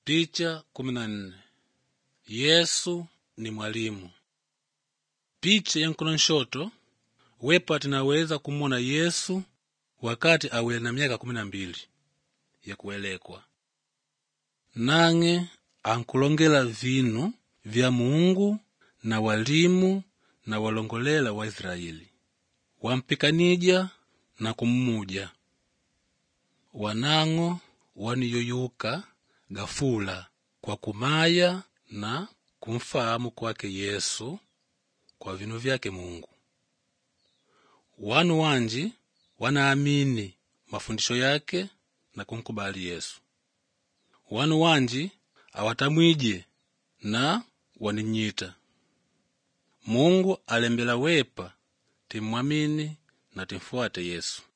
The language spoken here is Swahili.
Picha 14. Yesu ni mwalimu. Picha ya mkono nshoto wepa tinaweza kumwona Yesu wakati awele na miaka 12 ya kuelekwa. Nange ankulongela vinu vya Mungu na walimu na walongolela wa Israeli. Wampikanija na kummuja. Wanango waniyoyuka gafula kwa kumaya na kumfahamu kwake Yesu kwa vinu vyake Mungu. Wanu wanji wanaamini mafundisho yake na kumkubali Yesu. Wanu wanji awatamwije na waninyita. Mungu alembela wepa timwamini na timfuate Yesu.